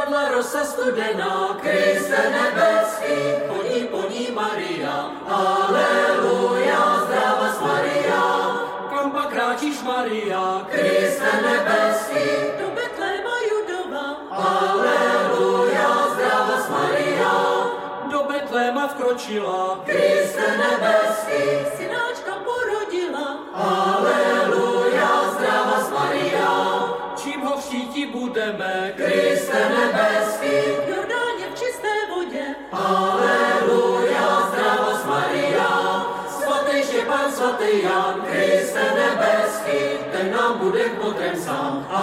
padla rosa studená, Kriste nebeský, chodí po ní Maria. Aleluja, zdravas Maria. Kam pak kráčíš, Maria? Kriste nebeský, do Betléma Judova. Aleluja, zdravas Maria. Do Betléma vkročila, Kriste nebeský, synáčka porodila. Aleluja, zdravas Maria. Čím ho vštítí budeme, Kriste nebeský, v Jordáně v čisté vodě. Aleluja, zdravas Maria. Svatý Štěpán, svatý Jan, Kriste nebeský, ten nám bude k modrem sám.